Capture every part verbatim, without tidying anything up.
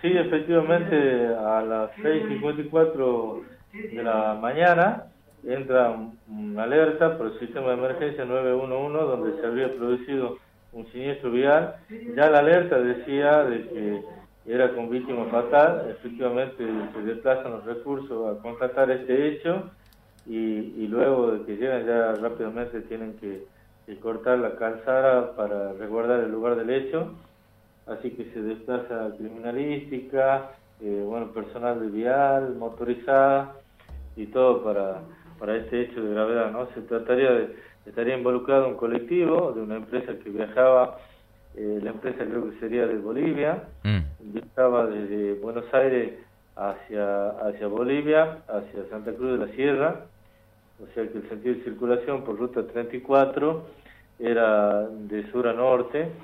Sí, efectivamente, a las seis cincuenta y cuatro de la mañana entra una alerta por el sistema de emergencia nueve uno uno donde se había producido un siniestro vial. Ya la alerta decía de que era con víctima fatal. Efectivamente se desplazan los recursos a constatar este hecho y, y luego de que llegan ya rápidamente tienen que, que cortar la calzada para resguardar el lugar del hecho. Así que se desplaza criminalística, eh, bueno, personal de vial, motorizada y todo para, para este hecho de gravedad, ¿no? Se trataría de, estaría involucrado un colectivo de una empresa que viajaba, eh, la empresa creo que sería de Bolivia, mm. viajaba desde Buenos Aires hacia, hacia Bolivia, hacia Santa Cruz de la Sierra, o sea que el sentido de circulación por ruta treinta y cuatro era de sur a norte.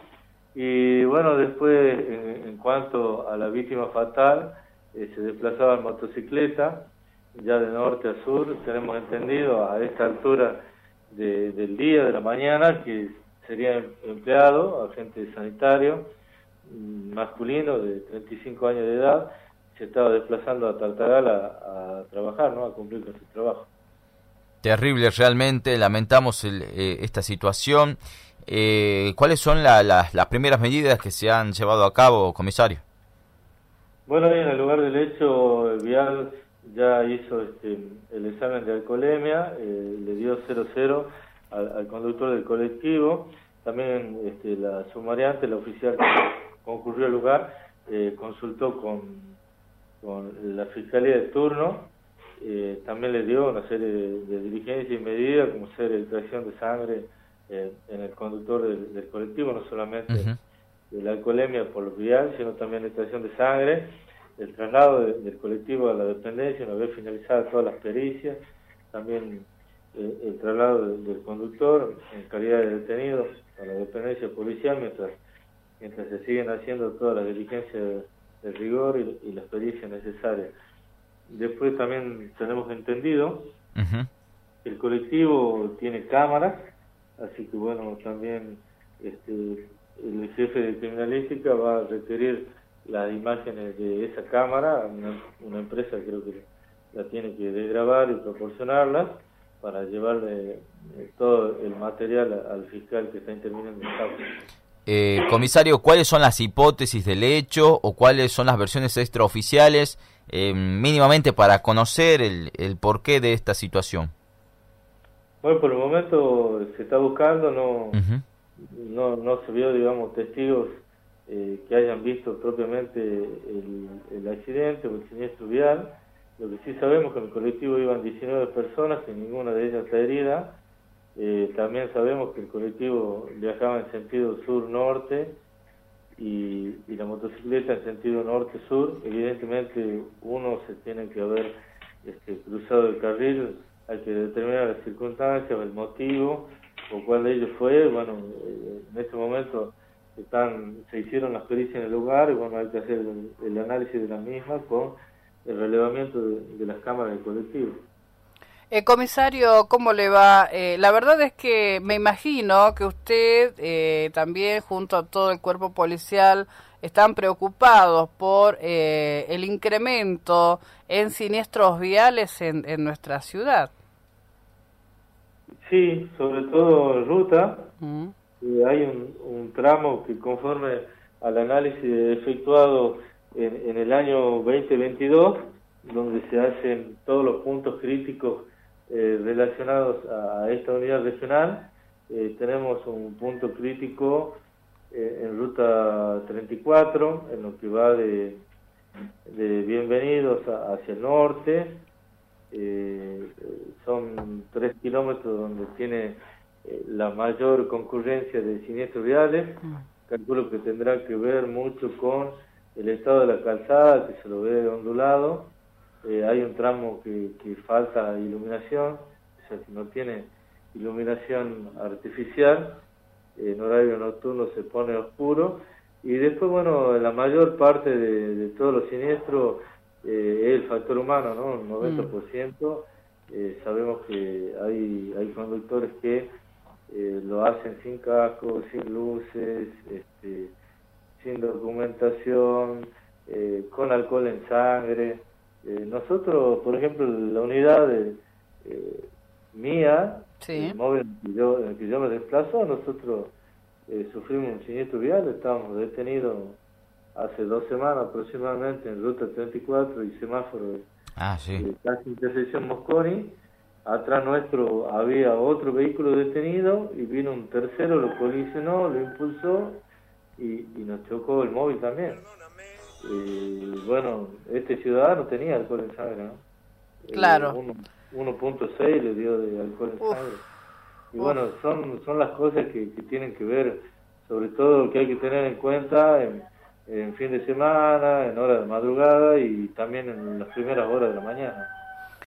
Y bueno, después, en, en cuanto a la víctima fatal, eh, se desplazaba en motocicleta, ya de norte a sur, tenemos entendido a esta altura de, del día, de la mañana, que sería empleado, agente sanitario, masculino de treinta y cinco años de edad, se estaba desplazando a Tartagal a, a trabajar, ¿no? A cumplir con su trabajo. Terrible realmente, lamentamos el, eh, esta situación. Eh, ¿Cuáles son la, la, las primeras medidas que se han llevado a cabo, comisario? Bueno, ahí en el lugar del hecho, el vial ya hizo este, el examen de alcoholemia, eh, le dio cero cero al, al conductor del colectivo. También este, la sumariante, la oficial que concurrió al lugar, eh, consultó con, con la fiscalía de turno. Eh, también le dio una serie de, de diligencias y medidas, como ser extracción de sangre eh, en el conductor del, del colectivo, no solamente uh-huh. de la alcoholemia por vial, sino también la extracción de sangre, el traslado de, del colectivo a la dependencia, una vez finalizadas todas las pericias, también eh, el traslado de, del conductor en calidad de detenido a la dependencia policial, mientras, mientras se siguen haciendo todas las diligencias de, de rigor y, y las pericias necesarias. Después también tenemos entendido uh-huh. que el colectivo tiene cámaras, así que bueno, también este, el jefe de criminalística va a requerir las imágenes de esa cámara, una, una empresa creo que la tiene que desgrabar y proporcionarlas para llevarle eh, todo el material al fiscal que está interviniendo en el caso. Eh, comisario, ¿cuáles son las hipótesis del hecho o cuáles son las versiones extraoficiales, eh, mínimamente para conocer el, el porqué de esta situación? Bueno, por el momento se está buscando, no, uh-huh. no, no se vio, digamos, testigos eh, que hayan visto propiamente el, el accidente o el siniestro vial. Lo que sí sabemos es que en el colectivo iban diecinueve personas, que ninguna de ellas está herida. Eh, también sabemos que el colectivo viajaba en sentido sur-norte y, y la motocicleta en sentido norte-sur. Evidentemente uno se tiene que haber este, cruzado el carril, hay que determinar las circunstancias, el motivo o cuál de ellos fue. Bueno, eh, en este momento están, se hicieron las pericias en el lugar y bueno, hay que hacer el, el análisis de la misma con el relevamiento de, de las cámaras del colectivo. Eh, comisario, ¿cómo le va? Eh, la verdad es que me imagino que usted eh, también, junto a todo el cuerpo policial, están preocupados por eh, el incremento en siniestros viales en, en nuestra ciudad. Sí, sobre todo en ruta. Uh-huh. Eh, hay un, un tramo que conforme al análisis efectuado en, en el año veinte veintidós, donde se hacen todos los puntos críticos Eh, relacionados a esta unidad regional. Eh, tenemos un punto crítico eh, en ruta treinta y cuatro, en lo que va de, de Bienvenidos a, hacia el norte. Eh, son tres kilómetros donde tiene eh, la mayor concurrencia de siniestros viales. Calculo que tendrá que ver mucho con el estado de la calzada, que se lo ve ondulado. Eh, hay un tramo que, que falta iluminación, o sea que no tiene iluminación artificial, eh, en horario nocturno se pone oscuro, y después, bueno, la mayor parte de, de todos los siniestros eh, es el factor humano, ¿no? Un noventa por ciento. Eh, sabemos que hay, hay conductores que eh, lo hacen sin casco, sin luces, este, sin documentación, Eh, con alcohol en sangre. Eh, nosotros, por ejemplo, la unidad de, eh, mía, sí. el móvil en el que yo, en el que yo me desplazo, nosotros eh, sufrimos un siniestro vial, estábamos detenidos hace dos semanas aproximadamente en ruta treinta y cuatro y semáforo ah, sí. de casi intersección Mosconi. Atrás nuestro había otro vehículo detenido y vino un tercero, lo colisionó, lo impulsó y, y nos chocó el móvil también. Y bueno, este ciudadano tenía alcohol en sangre, ¿no? Claro. Eh, uno punto seis le dio de alcohol en Uf. sangre. Y Uf. bueno, son son las cosas que, que tienen que ver, sobre todo que hay que tener en cuenta en, en fin de semana, en horas de madrugada y también en las primeras horas de la mañana.